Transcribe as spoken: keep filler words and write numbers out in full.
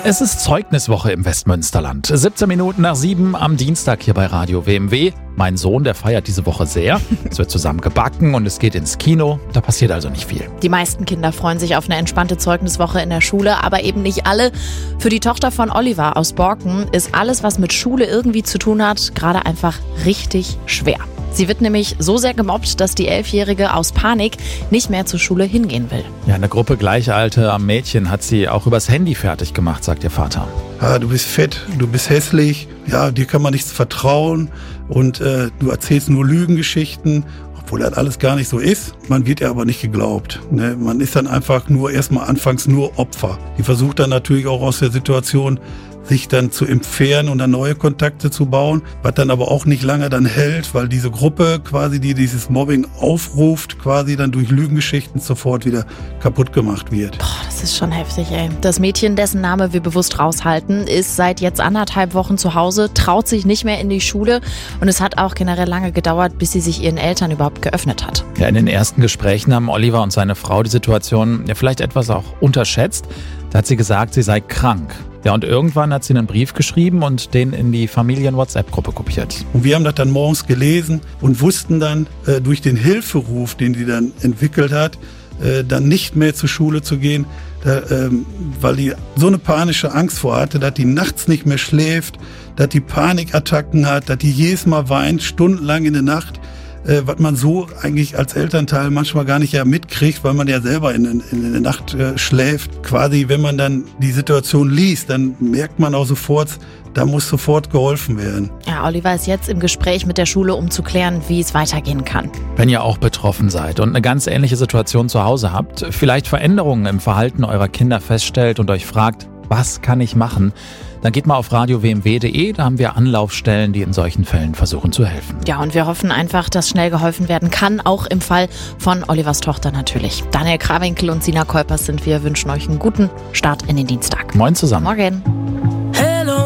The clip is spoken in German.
Es ist Zeugniswoche im Westmünsterland. siebzehn Minuten nach sieben am Dienstag hier bei Radio W M W. Mein Sohn, der feiert diese Woche sehr. Es wird zusammen gebacken und es geht ins Kino. Da passiert also nicht viel. Die meisten Kinder freuen sich auf eine entspannte Zeugniswoche in der Schule, aber eben nicht alle. Für die Tochter von Oliver aus Borken ist alles, was mit Schule irgendwie zu tun hat, gerade einfach richtig schwer. Sie wird nämlich so sehr gemobbt, dass die Elfjährige aus Panik nicht mehr zur Schule hingehen will. Ja, eine Gruppe gleichalter Mädchen hat sie auch übers Handy fertig gemacht, sagt ihr Vater. Ah, du bist fett, du bist hässlich, ja, dir kann man nichts vertrauen und äh, du erzählst nur Lügengeschichten, obwohl das alles gar nicht so ist. Man wird ja aber nicht geglaubt. Ne? Man ist dann einfach nur erstmal anfangs nur Opfer. Die versucht dann natürlich auch aus der Situation sich dann zu entfernen und dann neue Kontakte zu bauen, was dann aber auch nicht lange dann hält, weil diese Gruppe quasi, die dieses Mobbing aufruft, quasi dann durch Lügengeschichten sofort wieder kaputt gemacht wird. Boah, das ist schon heftig, ey. Das Mädchen, dessen Name wir bewusst raushalten, ist seit jetzt anderthalb Wochen zu Hause, traut sich nicht mehr in die Schule und es hat auch generell lange gedauert, bis sie sich ihren Eltern überhaupt geöffnet hat. Ja, in den ersten Gesprächen haben Oliver und seine Frau die Situation ja vielleicht etwas auch unterschätzt. Da hat sie gesagt, sie sei krank. Ja, und irgendwann hat sie einen Brief geschrieben und den in die Familien-WhatsApp-Gruppe kopiert. Und wir haben das dann morgens gelesen und wussten dann äh, durch den Hilferuf, den die dann entwickelt hat, äh, dann nicht mehr zur Schule zu gehen, da, ähm, weil die so eine panische Angst vor hatte, dass die nachts nicht mehr schläft, dass die Panikattacken hat, dass die jedes Mal weint, stundenlang in der Nacht. Äh, was man so eigentlich als Elternteil manchmal gar nicht ja mitkriegt, weil man ja selber in, in, in der Nacht äh, schläft. Quasi, wenn man dann die Situation liest, dann merkt man auch sofort, da muss sofort geholfen werden. Ja, Oliver ist jetzt im Gespräch mit der Schule, um zu klären, wie es weitergehen kann. Wenn ihr auch betroffen seid und eine ganz ähnliche Situation zu Hause habt, vielleicht Veränderungen im Verhalten eurer Kinder feststellt und euch fragt, was kann ich machen? Dann geht mal auf radio w m w punkt d e, da haben wir Anlaufstellen, die in solchen Fällen versuchen zu helfen. Ja, und wir hoffen einfach, dass schnell geholfen werden kann, auch im Fall von Olivers Tochter natürlich. Daniel Krawinkel und Sina Kolpers sind wir, wünschen euch einen guten Start in den Dienstag. Moin zusammen. Morgen.